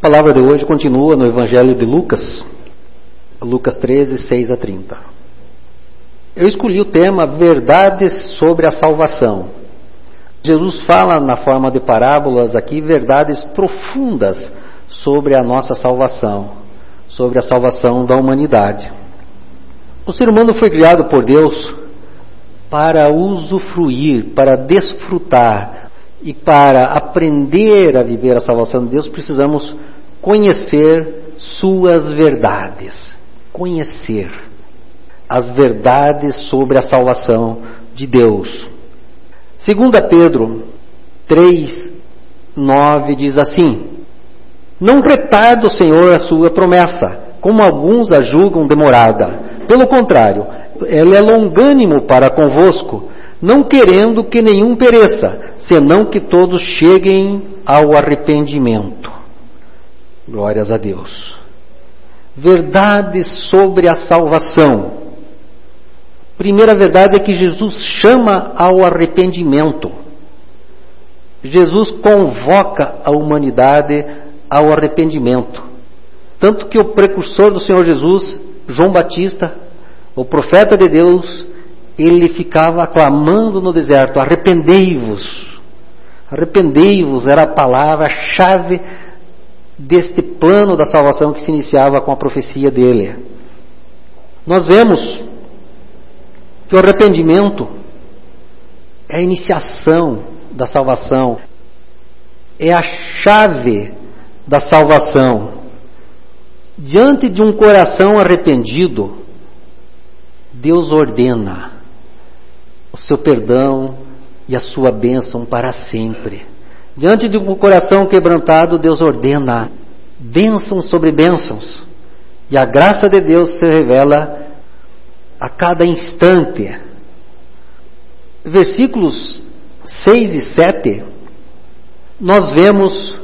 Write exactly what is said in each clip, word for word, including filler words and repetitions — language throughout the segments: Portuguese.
A palavra de hoje continua no Evangelho de Lucas, Lucas treze, seis a trinta. Eu escolhi o tema Verdades sobre a Salvação. Jesus fala na forma de parábolas aqui verdades profundas sobre a nossa salvação, sobre a salvação da humanidade. O ser humano foi criado por Deus para usufruir, para desfrutar e para aprender a viver a salvação de Deus, precisamos conhecer suas verdades. Conhecer as verdades sobre a salvação de Deus. Segunda Pedro três, nove diz assim: Não retarda o Senhor a sua promessa, como alguns a julgam demorada. Pelo contrário, ele é longânimo para convosco, não querendo que nenhum pereça, senão que todos cheguem ao arrependimento. Glórias a Deus. Verdades sobre a salvação. Primeira verdade é que Jesus chama ao arrependimento. Jesus convoca a humanidade ao arrependimento. Tanto que o precursor do Senhor Jesus, João Batista, o profeta de Deus, ele ficava clamando no deserto: arrependei-vos. Arrependei-vos era a palavra-chave deste plano da salvação que se iniciava com a profecia dele. Nós vemos que o arrependimento é a iniciação da salvação, é a chave da salvação. Diante de um coração arrependido, Deus ordena o seu perdão e a sua bênção para sempre. Diante de um coração quebrantado, Deus ordena bênçãos sobre bênçãos. E a graça de Deus se revela a cada instante. Versículos seis e sete, nós vemos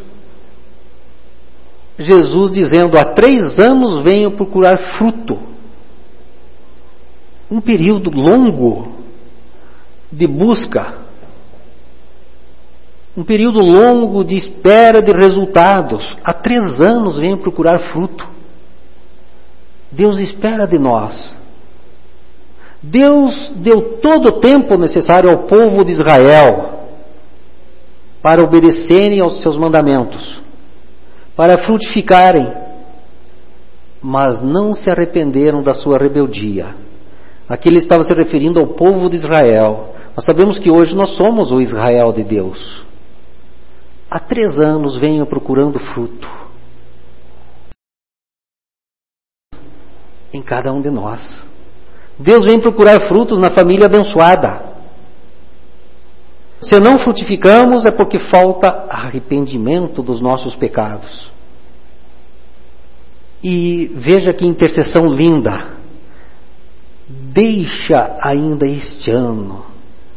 Jesus dizendo: há três anos venho procurar fruto. Um período longo de busca. Um período longo de espera de resultados. Há três anos venho procurar fruto. Deus espera de nós. Deus deu todo o tempo necessário ao povo de Israel para obedecerem aos seus mandamentos, para frutificarem, mas não se arrependeram da sua rebeldia. Aqui ele estava se referindo ao povo de Israel. Nós sabemos que hoje nós somos o Israel de Deus. Há três anos venho procurando fruto em cada um de nós. Deus vem procurar frutos na família abençoada. Se não frutificamos é porque falta arrependimento dos nossos pecados. E veja que intercessão linda. Deixa ainda este ano.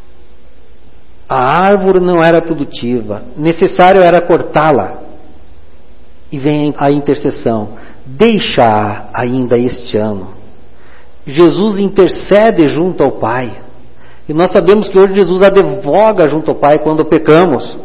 A árvore não era produtiva, necessário era cortá-la. E vem a intercessão: deixa ainda este ano. Jesus intercede junto ao Pai. E nós sabemos que hoje Jesus advoga junto ao Pai quando pecamos.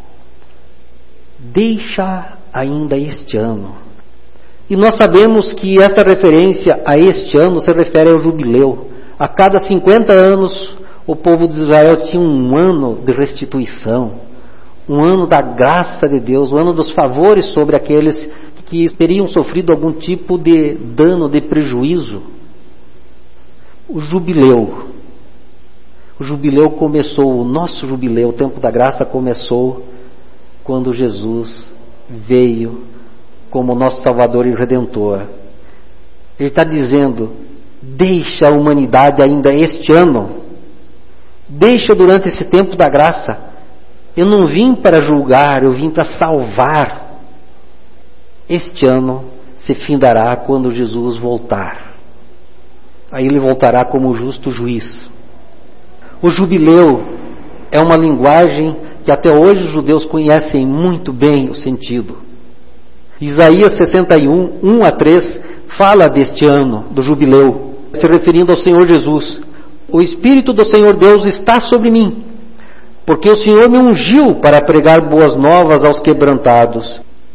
Deixa ainda este ano. E nós sabemos que esta referência a este ano se refere ao jubileu. A cada cinquenta anos o povo de Israel tinha um ano de restituição, um ano da graça de Deus, um ano dos favores sobre aqueles que teriam sofrido algum tipo de dano, de prejuízo. O jubileu. O jubileu começou, o nosso jubileu, o tempo da graça começou quando Jesus veio como nosso Salvador e Redentor. Ele está dizendo: deixa a humanidade ainda este ano. Deixa durante esse tempo da graça. Eu não vim para julgar, eu vim para salvar. Este ano se findará quando Jesus voltar. Aí ele voltará como justo juiz. O jubileu é uma linguagem que até hoje os judeus conhecem muito bem o sentido. Isaías sessenta e um, um a três, fala deste ano, do jubileu, se referindo ao Senhor Jesus. O Espírito do Senhor Deus está sobre mim, porque o Senhor me ungiu para pregar boas novas aos quebrantados,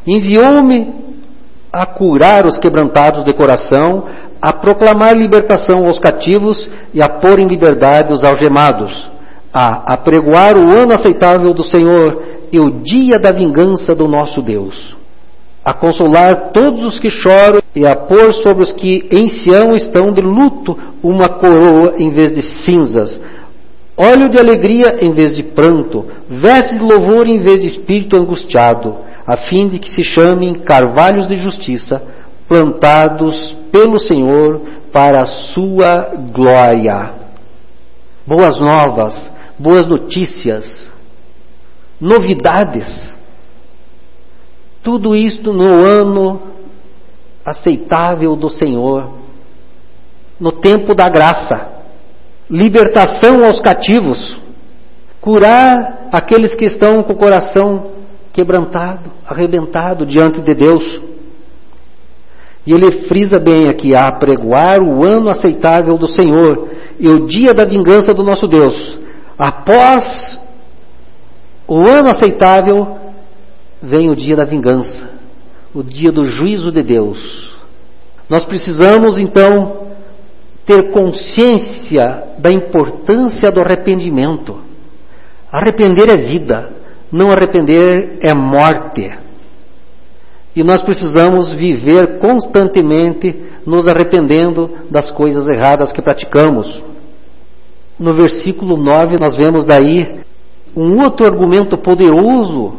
Enviou-me a curar os quebrantados de coração, a proclamar libertação aos cativos e a pôr em liberdade os algemados, a apregoar o ano aceitável do Senhor e o dia da vingança do nosso Deus, a consolar todos os que choram e a pôr sobre os que em Sião estão de luto uma coroa em vez de cinzas, óleo de alegria em vez de pranto, veste de louvor em vez de espírito angustiado, a fim de que se chamem carvalhos de justiça, plantados pelo Senhor para a sua glória. Boas novas, boas notícias, novidades. Tudo isto no ano aceitável do Senhor, no tempo da graça, libertação aos cativos, curar aqueles que estão com o coração quebrantado, arrebentado diante de Deus. E ele frisa bem aqui, a apregoar o ano aceitável do Senhor e o dia da vingança do nosso Deus. Após o ano aceitável, vem o dia da vingança, o dia do juízo de Deus. Nós precisamos então ter consciência da importância do arrependimento. Arrepender é vida, não arrepender é morte. E nós precisamos viver constantemente nos arrependendo das coisas erradas que praticamos. No versículo nove nós vemos daí um outro argumento poderoso.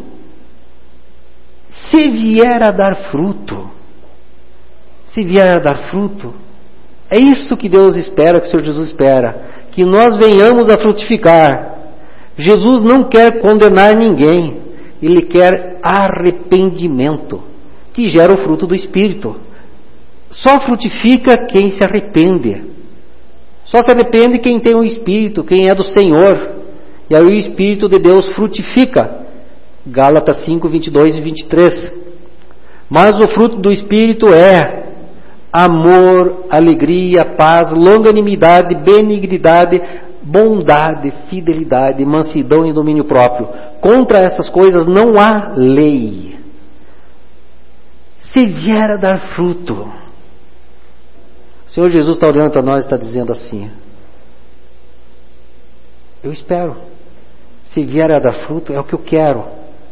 Se vier a dar fruto, se vier a dar fruto, é isso que Deus espera, que o Senhor Jesus espera, que nós venhamos a frutificar. Jesus não quer condenar ninguém, Ele quer arrependimento, que gera o fruto do Espírito. Só frutifica quem se arrepende. Só se arrepende quem tem o Espírito, quem é do Senhor. E aí o Espírito de Deus frutifica. Gálatas cinco, vinte e dois e vinte e três. Mas o fruto do Espírito é amor, alegria, paz, longanimidade, benignidade, bondade, fidelidade, mansidão e domínio próprio. Contra essas coisas não há lei. Se vier a dar fruto, o Senhor Jesus está olhando para nós e está dizendo assim: eu espero. Se vier a dar fruto, é o que eu quero.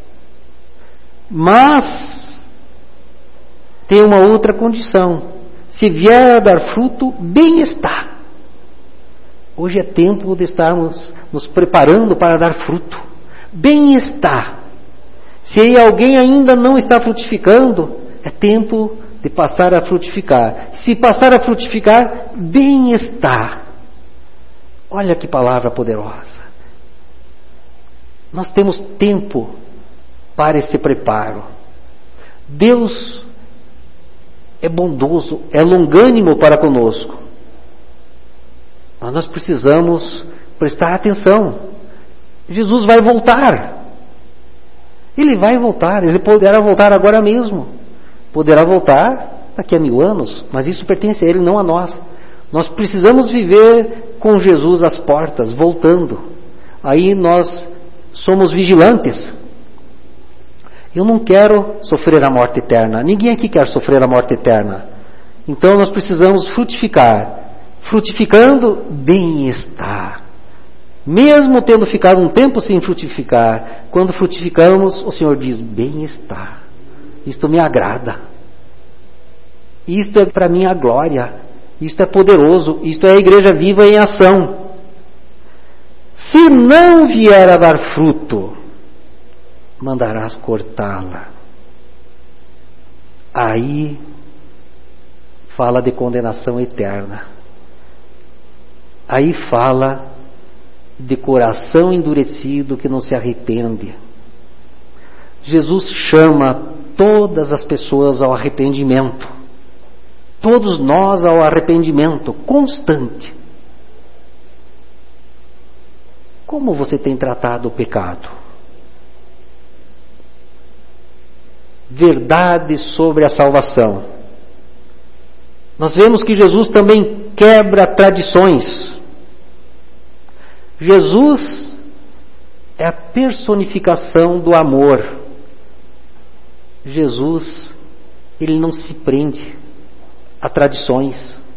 Mas tem uma outra condição. Se vier a dar fruto, bem está. Hoje é tempo de estarmos nos preparando para dar fruto. Bem está. Se alguém ainda não está frutificando, é tempo de passar a frutificar. Se passar a frutificar, bem está. Olha que palavra poderosa. Nós temos tempo para esse preparo. Deus é bondoso, é longânimo para conosco. Mas nós precisamos prestar atenção. Jesus vai voltar. Ele vai voltar. Ele poderá voltar agora mesmo. Poderá voltar daqui a mil anos. Mas isso pertence a Ele, não a nós. Nós precisamos viver com Jesus às portas, voltando. Aí nós somos vigilantes. Eu não quero sofrer a morte eterna. Ninguém aqui quer sofrer a morte eterna. Então nós precisamos frutificar. Frutificando, bem-estar. Mesmo tendo ficado um tempo sem frutificar, quando frutificamos, o Senhor diz: bem-estar. Isto me agrada. Isto é para mim a glória. Isto é poderoso. Isto é a igreja viva em ação. Se não vier a dar fruto, mandarás cortá-la. Aí fala de condenação eterna. Aí fala de coração endurecido que não se arrepende. Jesus chama todas as pessoas ao arrependimento. Todos nós ao arrependimento constante. Como você tem tratado o pecado? Verdade sobre a salvação. Nós vemos que Jesus também quebra tradições. Jesus é a personificação do amor. Jesus, ele não se prende a tradições.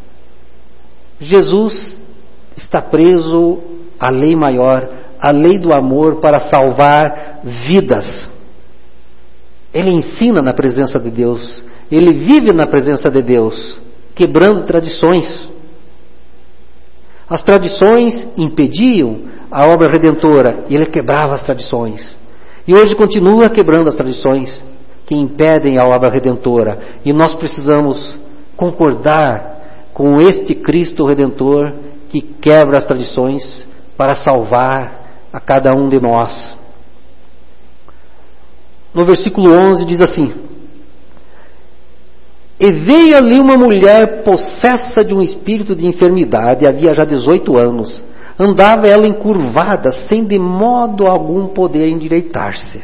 Jesus está preso à lei maior, à lei do amor para salvar vidas. Ele ensina na presença de Deus, ele vive na presença de Deus, quebrando tradições. As tradições impediam a obra redentora, e ele quebrava as tradições. E hoje continua quebrando as tradições que impedem a obra redentora. E nós precisamos concordar com este Cristo Redentor que quebra as tradições para salvar a cada um de nós. No versículo onze diz assim: E veio ali uma mulher possessa de um espírito de enfermidade, havia já dezoito anos. Andava ela encurvada, sem de modo algum poder endireitar-se.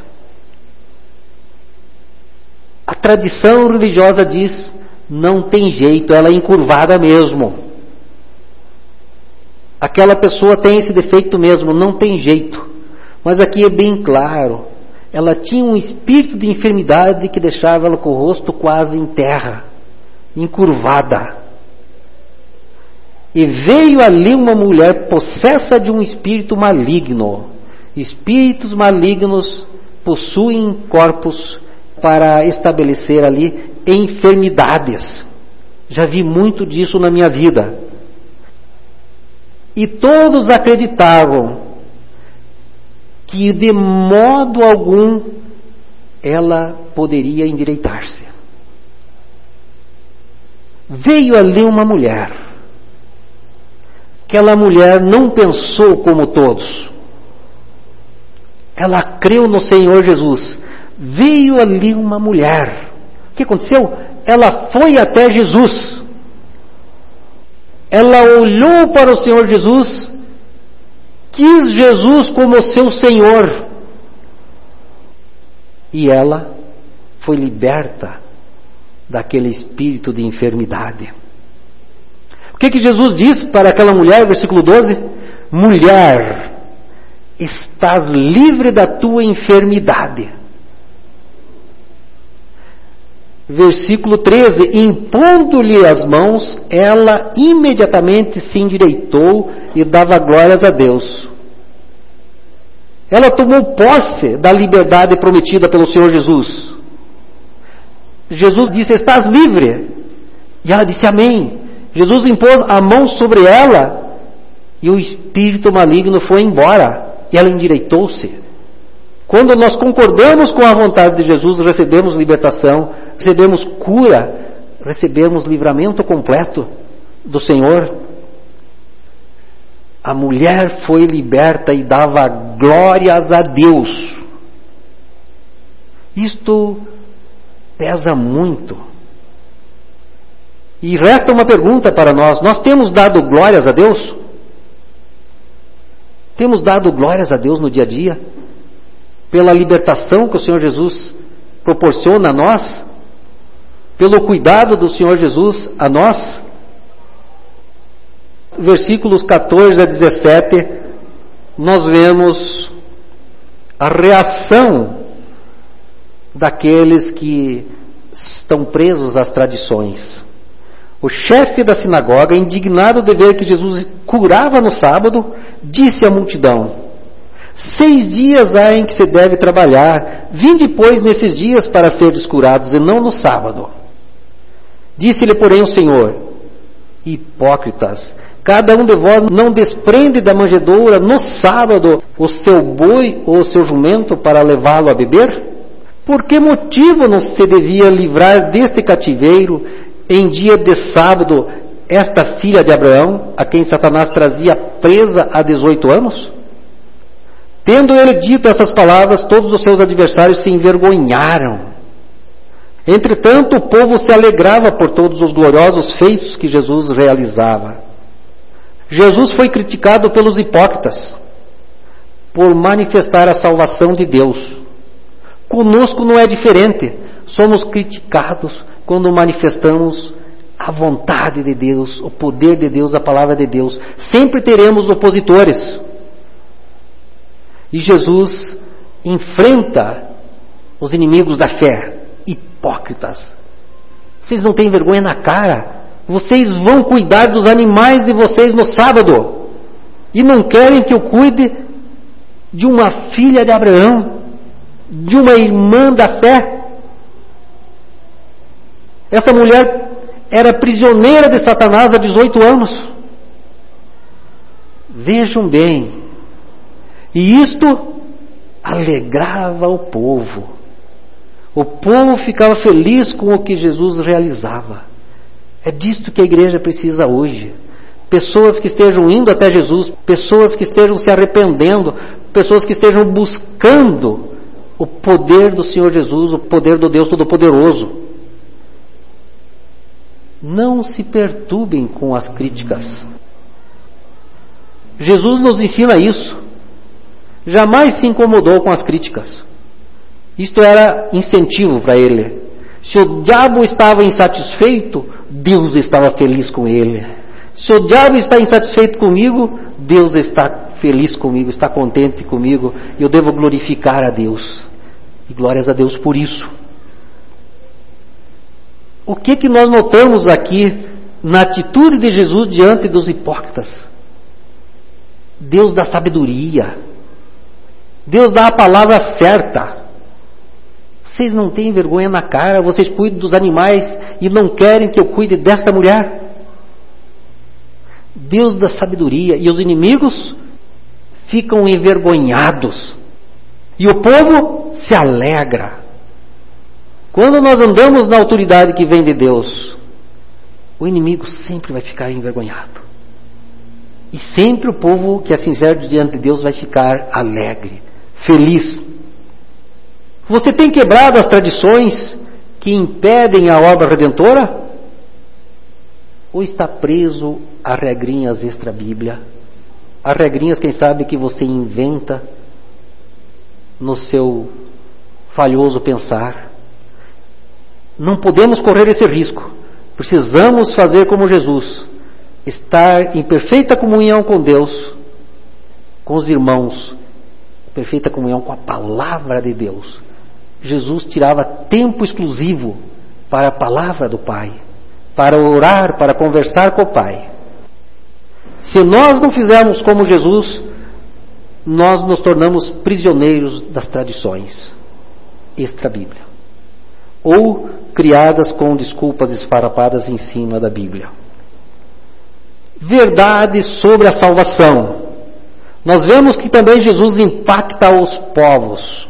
A tradição religiosa diz, não tem jeito, ela é encurvada mesmo. Aquela pessoa tem esse defeito mesmo, não tem jeito. Mas aqui é bem claro, ela tinha um espírito de enfermidade que deixava ela com o rosto quase em terra, encurvada. E veio ali uma mulher possessa de um espírito maligno. Espíritos malignos possuem corpos para estabelecer ali enfermidades. Já vi muito disso na minha vida. E todos acreditavam que de modo algum ela poderia endireitar-se. Veio ali uma mulher. Aquela mulher não pensou como todos. Ela creu no Senhor Jesus. Veio ali uma mulher. O que aconteceu? Ela foi até Jesus. Ela olhou para o Senhor Jesus, quis Jesus como seu Senhor. E ela foi liberta daquele espírito de enfermidade. O que que Jesus diz para aquela mulher, versículo doze? Mulher, estás livre da tua enfermidade. Versículo treze, impondo-lhe as mãos, ela imediatamente se endireitou e dava glórias a Deus. Ela tomou posse da liberdade prometida pelo Senhor Jesus. Jesus disse, estás livre. E ela disse, amém. Jesus impôs a mão sobre ela e o espírito maligno foi embora. E ela endireitou-se. Quando nós concordamos com a vontade de Jesus, recebemos libertação, recebemos cura, recebemos livramento completo do Senhor. A mulher foi liberta e dava glórias a Deus. Isto pesa muito. E resta uma pergunta para nós. Nós temos dado glórias a Deus? Temos dado glórias a Deus no dia a dia? Pela libertação que o Senhor Jesus proporciona a nós? Pelo cuidado do Senhor Jesus a nós? Versículos catorze a dezessete, nós vemos a reação daqueles que estão presos às tradições. O chefe da sinagoga, indignado de ver que Jesus curava no sábado, disse à multidão: Seis dias há em que se deve trabalhar, vinde, pois, nesses dias para seres curados, e não no sábado. Disse-lhe, porém, o Senhor: Hipócritas, cada um de vós não desprende da manjedoura no sábado o seu boi ou o seu jumento para levá-lo a beber? Por que motivo não se devia livrar deste cativeiro em dia de sábado esta filha de Abraão, a quem Satanás trazia presa há dezoito anos? Tendo ele dito essas palavras, todos os seus adversários se envergonharam. Entretanto, o povo se alegrava por todos os gloriosos feitos que Jesus realizava. Jesus foi criticado pelos hipócritas por manifestar a salvação de Deus. Conosco não é diferente. Somos criticados quando manifestamos a vontade de Deus, o poder de Deus, a palavra de Deus. Sempre teremos opositores. E Jesus enfrenta os inimigos da fé e hipócritas, vocês não têm vergonha na cara? Vocês vão cuidar dos animais de vocês no sábado e não querem que eu cuide de uma filha de Abraão, de uma irmã da fé? Essa mulher era prisioneira de Satanás há dezoito anos. Vejam bem, e isto alegrava o povo. O povo ficava feliz com o que Jesus realizava. É disto que a igreja precisa hoje. Pessoas que estejam indo até Jesus, pessoas que estejam se arrependendo, pessoas que estejam buscando o poder do Senhor Jesus, o poder do Deus Todo-Poderoso. Não se perturbem com as críticas. Jesus nos ensina isso. Jamais se incomodou com as críticas. Isto era incentivo para ele. Se o diabo estava insatisfeito, Deus estava feliz com ele. Se o diabo está insatisfeito comigo, Deus está feliz comigo, está contente comigo, e eu devo glorificar a Deus. E glórias a Deus por isso. O que que nós notamos aqui na atitude de Jesus diante dos hipócritas? Deus dá sabedoria. Deus dá a palavra certa. Vocês não têm vergonha na cara, vocês cuidam dos animais e não querem que eu cuide desta mulher. Deus dá sabedoria e os inimigos ficam envergonhados. E o povo se alegra. Quando nós andamos na autoridade que vem de Deus, o inimigo sempre vai ficar envergonhado. E sempre o povo que é sincero diante de Deus vai ficar alegre, feliz. Você tem quebrado as tradições que impedem a obra redentora? Ou está preso a regrinhas extra-bíblia? A regrinhas, quem sabe, que você inventa no seu falhoso pensar? Não podemos correr esse risco. Precisamos fazer como Jesus. Estar em perfeita comunhão com Deus, com os irmãos, perfeita comunhão com a palavra de Deus. Jesus tirava tempo exclusivo para a palavra do Pai, para orar, para conversar com o Pai. Se nós não fizermos como Jesus, nós nos tornamos prisioneiros das tradições extra-bíblia, ou criadas com desculpas esfarrapadas em cima da Bíblia. Verdade sobre a salvação. Nós vemos que também Jesus impacta os povos.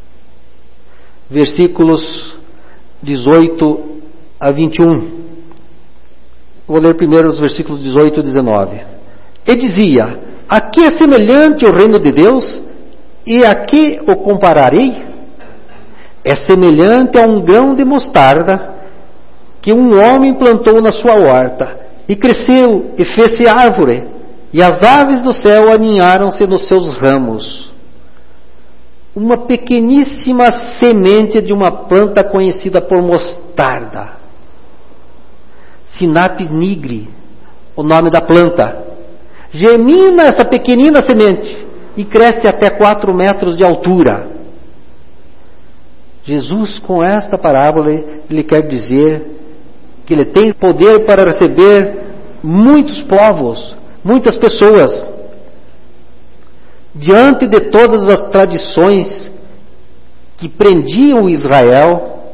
Versículos dezoito a vinte e um. Vou ler primeiro os versículos dezoito e dezenove. E dizia: a que é semelhante o reino de Deus? E a que o compararei? É semelhante a um grão de mostarda que um homem plantou na sua horta, e cresceu e fez-se árvore, e as aves do céu aninharam-se nos seus ramos. Uma pequeníssima semente de uma planta conhecida por mostarda. Sinapis nigre, o nome da planta. Germina essa pequenina semente e cresce até quatro metros de altura. Jesus, com esta parábola, ele quer dizer que ele tem poder para receber muitos povos, muitas pessoas. Diante de todas as tradições que prendiam Israel,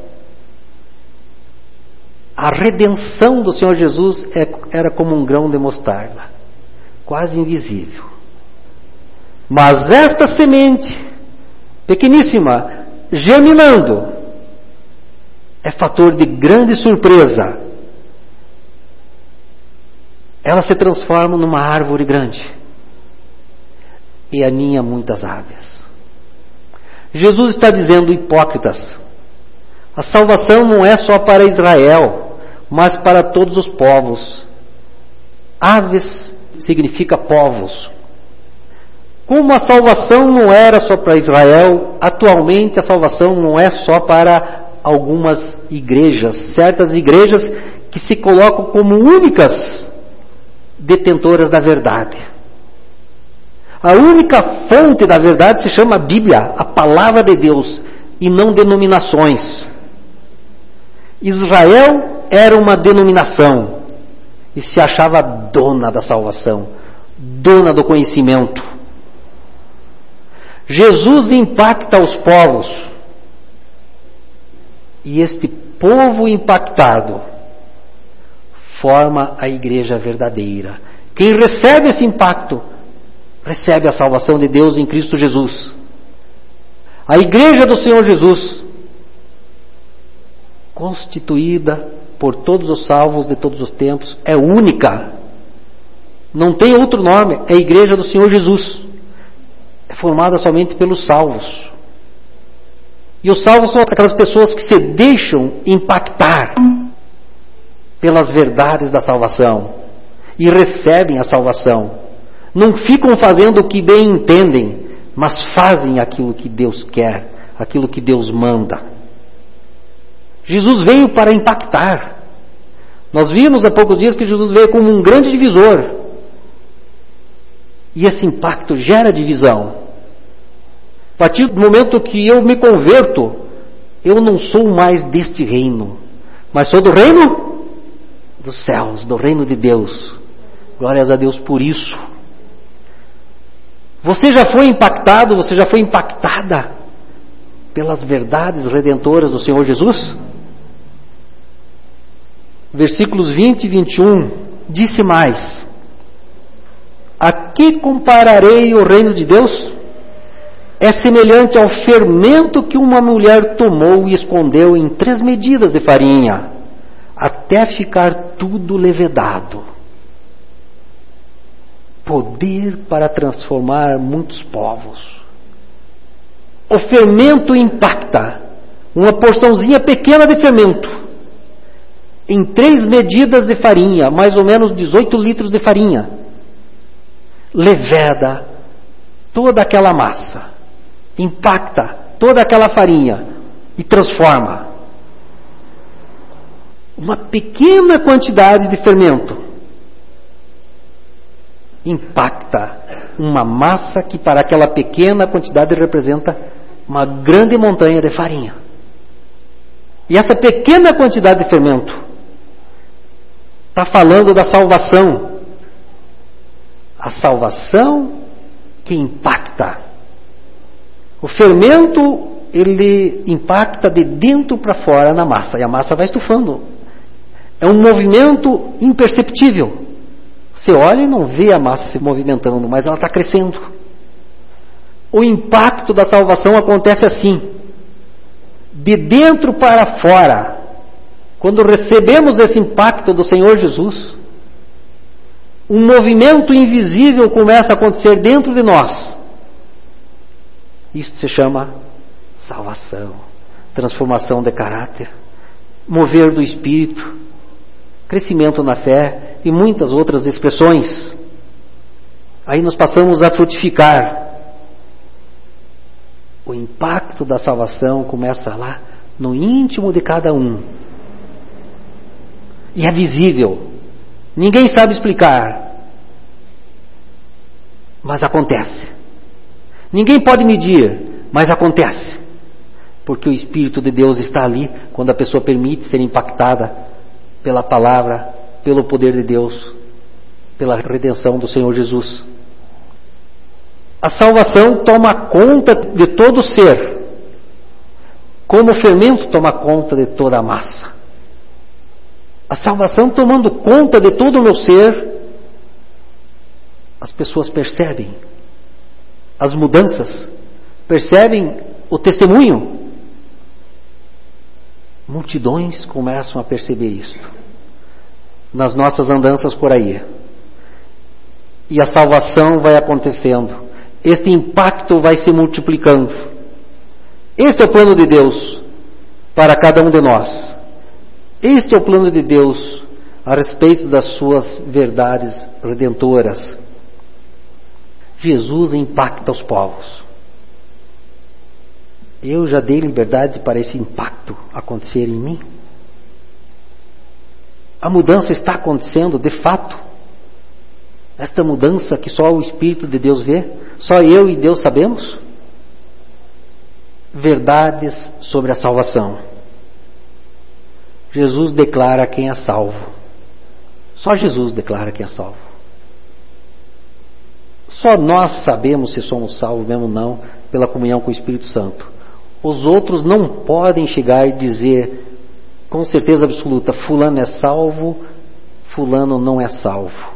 a redenção do Senhor Jesus era como um grão de mostarda, quase invisível. Mas esta semente, pequeníssima, germinando, é fator de grande surpresa. Ela se transforma numa árvore grande e aninha muitas aves. Jesus está dizendo: hipócritas, a salvação não é só para Israel, mas para todos os povos. Aves significa povos. Como a salvação não era só para Israel, atualmente a salvação não é só para algumas igrejas, certas igrejas que se colocam como únicas detentoras da verdade. A única fonte da verdade se chama Bíblia, a palavra de Deus, e não denominações. Israel era uma denominação e se achava dona da salvação, dona do conhecimento. Jesus impacta os povos e este povo impactado forma a igreja verdadeira. Quem recebe esse impacto recebe a salvação de Deus em Cristo Jesus. A igreja do Senhor Jesus, constituída por todos os salvos de todos os tempos, é única. Não tem outro nome, é a igreja do Senhor Jesus. É formada somente pelos salvos. E os salvos são aquelas pessoas que se deixam impactar pelas verdades da salvação e recebem a salvação. Não ficam fazendo o que bem entendem, mas fazem aquilo que Deus quer, aquilo que Deus manda. Jesus veio para impactar. Nós vimos há poucos dias que Jesus veio como um grande divisor. E esse impacto gera divisão. A partir do momento que eu me converto, eu não sou mais deste reino, mas sou do reino dos céus, do reino de Deus. Glórias a Deus por isso. Você já foi impactado, você já foi impactada pelas verdades redentoras do Senhor Jesus? Versículos vinte e vinte e um, disse mais: a que compararei o reino de Deus? É semelhante ao fermento que uma mulher tomou e escondeu em três medidas de farinha, até ficar tudo levedado. Poder para transformar muitos povos. O fermento impacta. Uma porçãozinha pequena de fermento em três medidas de farinha, mais ou menos dezoito litros de farinha, leveda toda aquela massa, impacta toda aquela farinha e transforma. Uma pequena quantidade de fermento impacta uma massa que para aquela pequena quantidade representa uma grande montanha de farinha. E essa pequena quantidade de fermento está falando da salvação. A salvação que impacta. O fermento, ele impacta de dentro para fora na massa, e a massa vai estufando. É um movimento imperceptível. Você olha e não vê a massa se movimentando, mas ela está crescendo. O impacto da salvação acontece assim, de dentro para fora. Quando recebemos esse impacto do Senhor Jesus, um movimento invisível começa a acontecer dentro de nós. Isso se chama salvação, transformação de caráter, mover do espírito, crescimento na fé e muitas outras expressões. Aí nós passamos a frutificar. O impacto da salvação começa lá no íntimo de cada um. E é visível. Ninguém sabe explicar. Mas acontece. Ninguém pode medir, mas acontece. Porque o Espírito de Deus está ali quando a pessoa permite ser impactada pela palavra, pelo poder de Deus, pela redenção do Senhor Jesus. A salvação toma conta de todo o ser, como o fermento toma conta de toda a massa. A salvação tomando conta de todo o meu ser, as pessoas percebem as mudanças, percebem o testemunho. Multidões começam a perceber isto nas nossas andanças por aí. E a salvação vai acontecendo. Este impacto vai se multiplicando. Este é o plano de Deus para cada um de nós. Este é o plano de Deus a respeito das suas verdades redentoras. Jesus impacta os povos. Eu já dei liberdade para esse impacto acontecer em mim. A mudança está acontecendo de fato. Esta mudança que só o Espírito de Deus vê, só eu e Deus sabemos. Verdades sobre a salvação. Jesus declara quem é salvo. Só Jesus declara quem é salvo. Só nós sabemos se somos salvos mesmo ou não, pela comunhão com o Espírito Santo. Os outros não podem chegar e dizer com certeza absoluta, fulano é salvo, fulano não é salvo.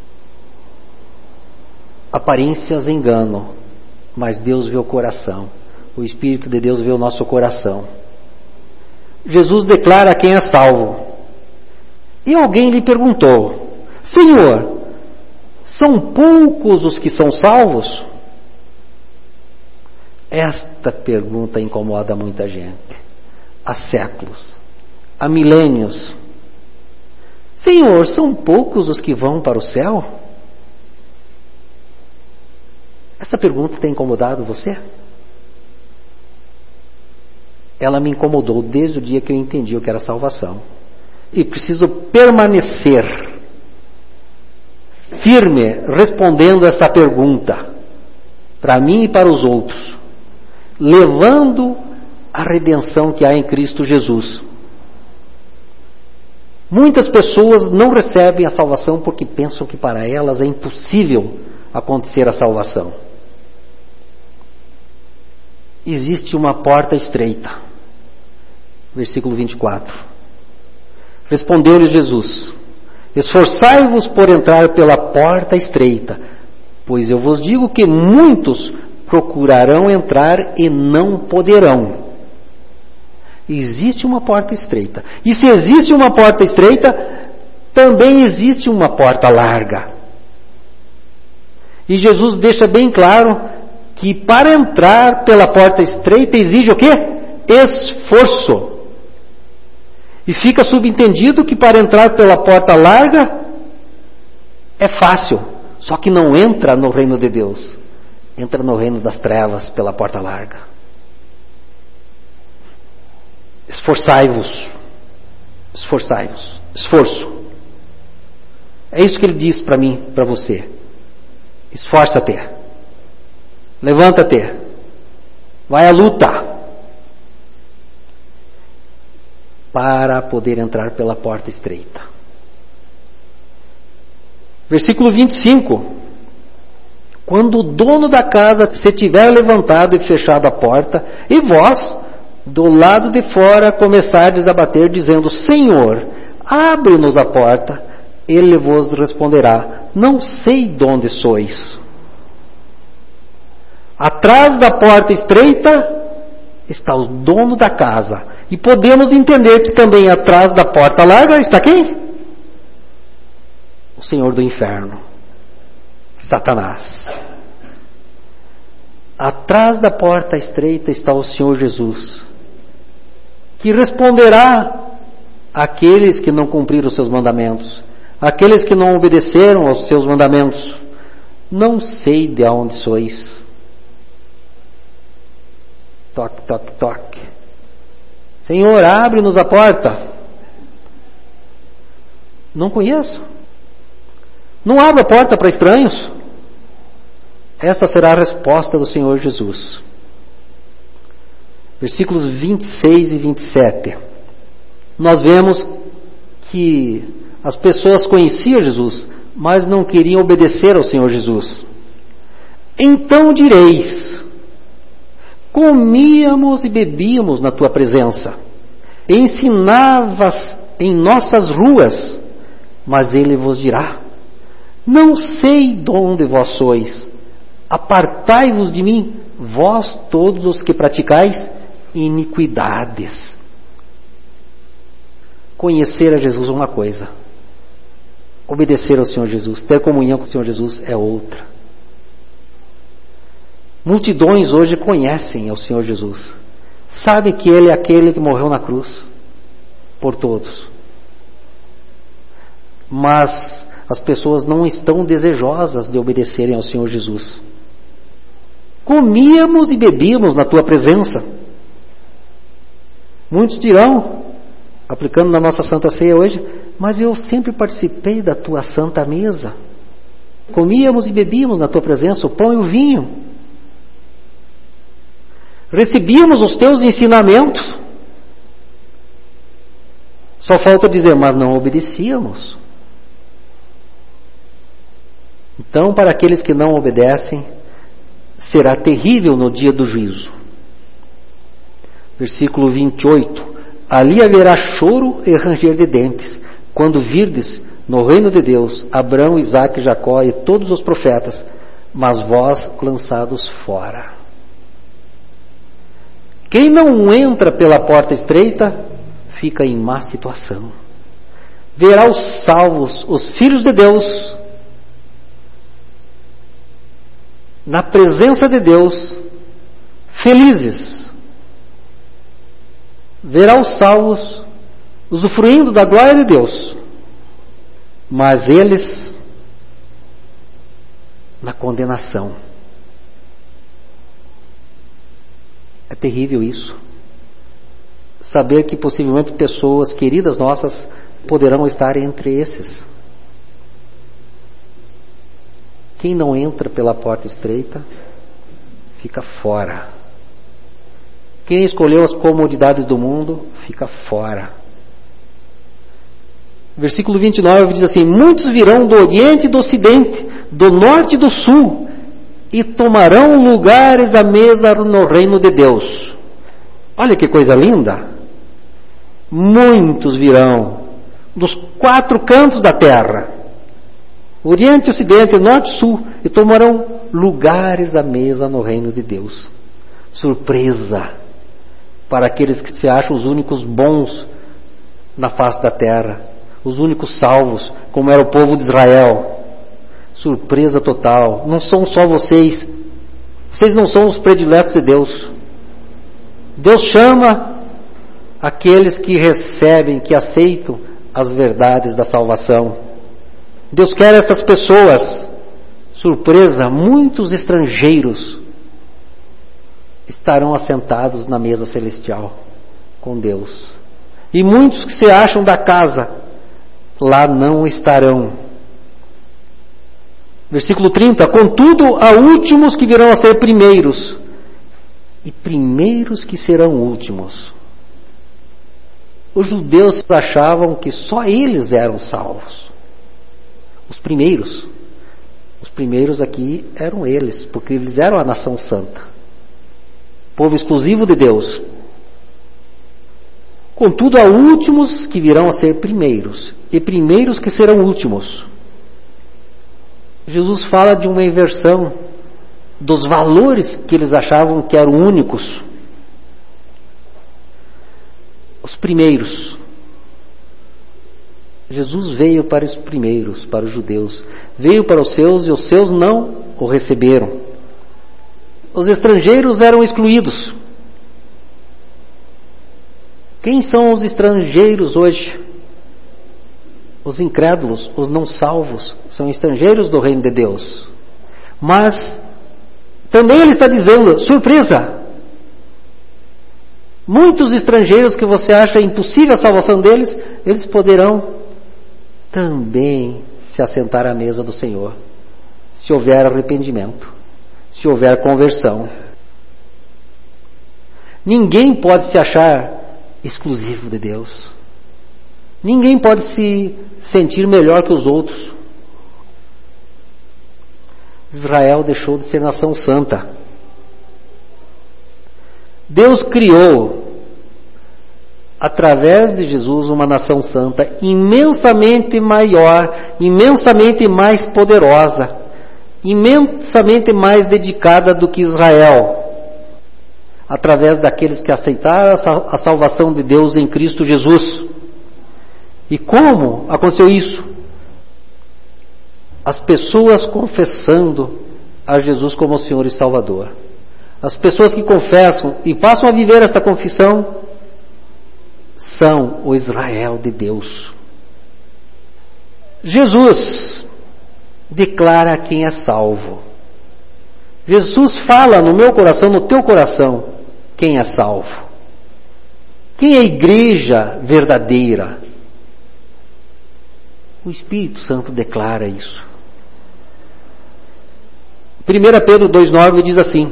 Aparências enganam, mas Deus vê o coração. O Espírito de Deus vê o nosso coração. Jesus declara quem é salvo. E alguém lhe perguntou: Senhor, são poucos os que são salvos? Esta pergunta incomoda muita gente. Há séculos, há milênios. Senhor, são poucos os que vão para o céu? Essa pergunta tem incomodado você? Ela me incomodou desde o dia que eu entendi o que era salvação. E preciso permanecer firme respondendo essa pergunta, para mim e para os outros, levando a redenção que há em Cristo Jesus. Muitas pessoas não recebem a salvação porque pensam que para elas é impossível acontecer a salvação. Existe uma porta estreita. Versículo vinte e quatro. Respondeu-lhe Jesus: esforçai-vos por entrar pela porta estreita, pois eu vos digo que muitos procurarão entrar e não poderão. Existe uma porta estreita. E se existe uma porta estreita, também existe uma porta larga. E Jesus deixa bem claro que para entrar pela porta estreita exige o quê? Esforço. E fica subentendido que para entrar pela porta larga é fácil, só que não entra no reino de Deus, entra no reino das trevas pela porta larga. Esforçai-vos, esforçai-vos, esforço. É isso que ele diz para mim, para você. Esforça-te, levanta-te, vai à luta, para poder entrar pela porta estreita. Versículo vinte e cinco. Quando o dono da casa se tiver levantado e fechado a porta, e vós, do lado de fora, começardes a bater, dizendo: Senhor, abre-nos a porta, ele vos responderá: não sei de onde sois. Atrás da porta estreita está o dono da casa. E podemos entender que também atrás da porta larga está quem? O Senhor do inferno, Satanás. Atrás da porta estreita está o Senhor Jesus, que responderá àqueles que não cumpriram os seus mandamentos, àqueles que não obedeceram aos seus mandamentos. Não sei de onde sois. Toque, toque, toque. Senhor, abre-nos a porta. Não conheço. Não abra a porta para estranhos. Esta será a resposta do Senhor Jesus. Versículos vinte e seis e vinte e sete. Nós vemos que as pessoas conheciam Jesus, mas não queriam obedecer ao Senhor Jesus. Então direis: comíamos e bebíamos na tua presença, ensinavas em nossas ruas. Mas ele vos dirá: não sei de onde vós sois, apartai-vos de mim, vós todos os que praticais iniquidades. Conhecer a Jesus é uma coisa, obedecer ao Senhor Jesus, ter comunhão com o Senhor Jesus é outra. Multidões hoje conhecem ao Senhor Jesus, sabem que Ele é aquele que morreu na cruz por todos, mas as pessoas não estão desejosas de obedecerem ao Senhor Jesus. Comíamos e bebíamos na tua presença. Muitos dirão, aplicando na nossa Santa Ceia hoje: mas eu sempre participei da tua Santa Mesa. Comíamos e bebíamos na tua presença o pão e o vinho. Recebíamos os teus ensinamentos. Só falta dizer, mas não obedecíamos. Então, para aqueles que não obedecem, será terrível no dia do juízo. Versículo vinte e oito. Ali haverá choro e ranger de dentes, quando virdes no reino de Deus Abraão, Isaque, Jacó e todos os profetas, mas vós lançados fora. Quem não entra pela porta estreita, fica em má situação. Verá os salvos, os filhos de Deus, na presença de Deus, felizes. Verá os salvos usufruindo da glória de Deus, mas eles na condenação. É terrível isso. Saber que possivelmente pessoas queridas nossas poderão estar entre esses. Quem não entra pela porta estreita, fica fora. Quem escolheu as comodidades do mundo, fica fora. Versículo vinte e nove diz assim: muitos virão do oriente e do ocidente, do norte e do sul, e tomarão lugares à mesa no reino de Deus. Olha que coisa linda! Muitos virão dos quatro cantos da terra, oriente, ocidente, norte e sul, e tomarão lugares à mesa no reino de Deus. Surpresa para aqueles que se acham os únicos bons na face da terra, os únicos salvos, como era o povo de Israel. Surpresa total. Não são só vocês. Vocês não são os prediletos de Deus. Deus chama aqueles que recebem, que aceitam as verdades da salvação. Deus quer essas pessoas. Surpresa, muitos estrangeiros estarão assentados na mesa celestial com Deus. E muitos que se acham da casa, lá não estarão. Versículo trinta. Contudo, há últimos que virão a ser primeiros, e primeiros que serão últimos. Os judeus achavam que só eles eram salvos. Os primeiros. Os primeiros aqui eram eles, porque eles eram a nação santa, povo exclusivo de Deus. Contudo, há últimos que virão a ser primeiros, e primeiros que serão últimos. Jesus fala de uma inversão dos valores que eles achavam que eram únicos. Os primeiros. Jesus veio para os primeiros, para os judeus. Veio para os seus e os seus não o receberam. Os estrangeiros eram excluídos. Quem são os estrangeiros hoje? Os incrédulos, os não salvos, são estrangeiros do reino de Deus. Mas também ele está dizendo, surpresa, muitos estrangeiros que você acha impossível a salvação deles, eles poderão também se assentar à mesa do Senhor, se houver arrependimento, se houver conversão. Ninguém pode se achar exclusivo de Deus. Ninguém pode se sentir melhor que os outros. Israel deixou de ser nação santa. Deus criou, através de Jesus, uma nação santa imensamente maior, imensamente mais poderosa, imensamente mais dedicada do que Israel, através daqueles que aceitaram a salvação de Deus em Cristo Jesus. E como aconteceu isso? As pessoas confessando a Jesus como Senhor e Salvador. As pessoas que confessam e passam a viver esta confissão são o Israel de Deus. Jesus declara quem é salvo. Jesus fala no meu coração, no teu coração, quem é salvo. Quem é a igreja verdadeira? O Espírito Santo declara isso. primeira Pedro dois nove diz assim: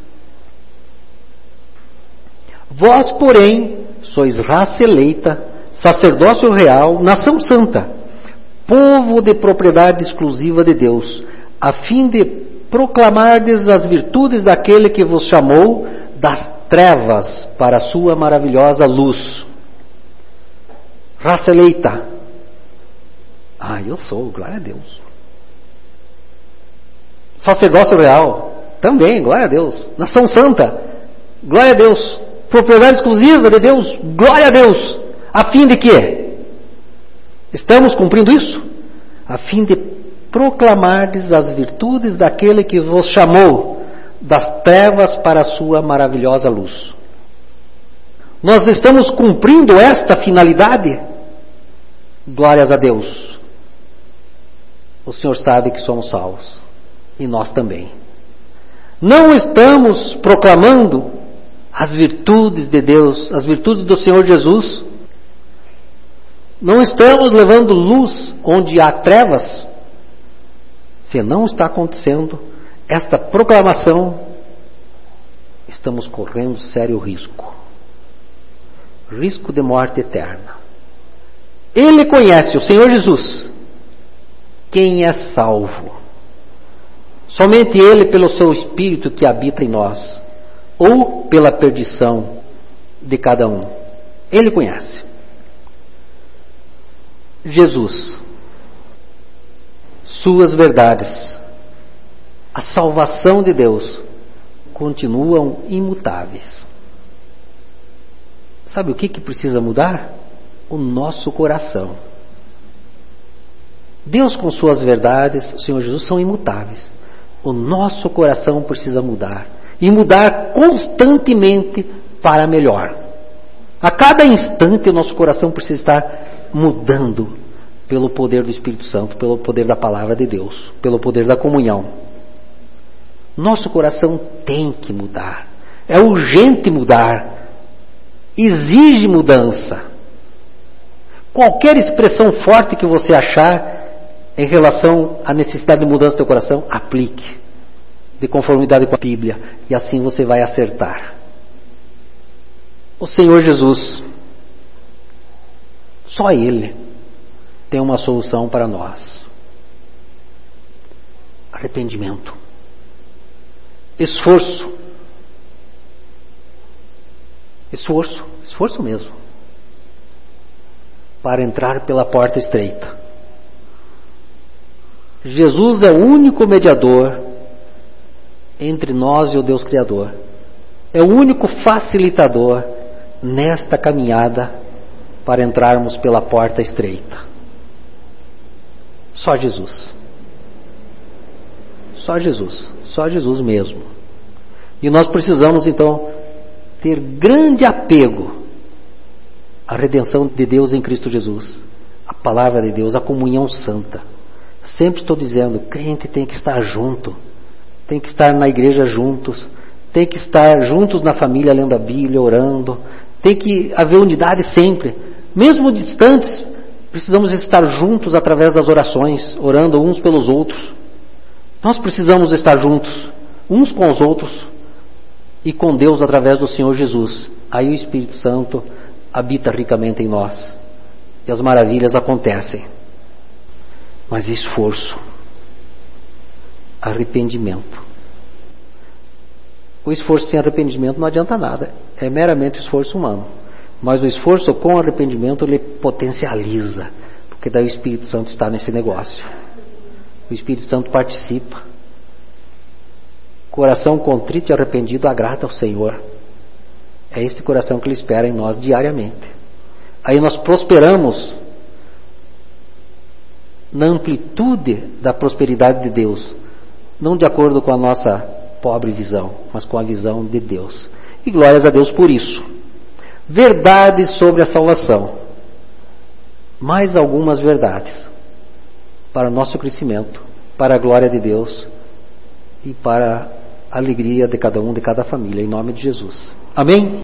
Vós, porém, sois raça eleita, sacerdócio real, nação santa, povo de propriedade exclusiva de Deus, a fim de proclamardes as virtudes daquele que vos chamou das trevas para a sua maravilhosa luz. Raça eleita. Ah, eu sou, glória a Deus. Sacerdócio real, também, glória a Deus. Nação santa, glória a Deus. Propriedade exclusiva de Deus, glória a Deus. A fim de quê? Estamos cumprindo isso? A fim de proclamardes as virtudes daquele que vos chamou das trevas para a sua maravilhosa luz. Nós estamos cumprindo esta finalidade? Glórias a Deus. O Senhor sabe que somos salvos. E nós também. Não estamos proclamando as virtudes de Deus, as virtudes do Senhor Jesus. Não estamos levando luz onde há trevas. Se não está acontecendo esta proclamação, estamos correndo sério risco. Risco de morte eterna. Ele conhece, o Senhor Jesus, quem é salvo. Somente Ele, pelo seu Espírito que habita em nós, ou pela perdição de cada um. Ele conhece. Jesus, suas verdades, a salvação de Deus, continuam imutáveis. Sabe o que, que precisa mudar? O nosso coração. Deus com suas verdades, o Senhor Jesus, são imutáveis. O nosso coração precisa mudar. E mudar constantemente para melhor. A cada instante o nosso coração precisa estar mudando pelo poder do Espírito Santo, pelo poder da palavra de Deus, pelo poder da comunhão. Nosso coração tem que mudar. É urgente mudar. Exige mudança. Qualquer expressão forte que você achar em relação à necessidade de mudança do teu coração, aplique de conformidade com a Bíblia, e assim você vai acertar. O Senhor Jesus, só Ele tem uma solução para nós. Arrependimento, esforço, esforço, esforço mesmo, para entrar pela porta estreita. Jesus é o único mediador entre nós e o Deus Criador. É o único facilitador nesta caminhada para entrarmos pela porta estreita. Só Jesus. Só Jesus. Só Jesus mesmo. E nós precisamos então ter grande apego à redenção de Deus em Cristo Jesus, a palavra de Deus, a comunhão santa. Sempre estou dizendo, crente tem que estar junto, tem que estar na igreja juntos, tem que estar juntos na família lendo a Bíblia, orando, tem que haver unidade sempre, mesmo distantes, precisamos estar juntos através das orações, orando uns pelos outros. Nós precisamos estar juntos, uns com os outros, e com Deus através do Senhor Jesus. Aí o Espírito Santo habita ricamente em nós, e as maravilhas acontecem. Mas esforço, arrependimento. O esforço sem arrependimento não adianta nada, é meramente esforço humano. Mas o esforço com arrependimento ele potencializa, porque daí o Espírito Santo está nesse negócio. O Espírito Santo participa. Coração contrito e arrependido agrada ao Senhor. É esse coração que Ele espera em nós diariamente. Aí nós prosperamos na amplitude da prosperidade de Deus, não de acordo com a nossa pobre visão, mas com a visão de Deus. E glórias a Deus por isso. Verdades sobre a salvação. Mais algumas verdades para o nosso crescimento, para a glória de Deus e para a alegria de cada um, de cada família, em nome de Jesus. Amém?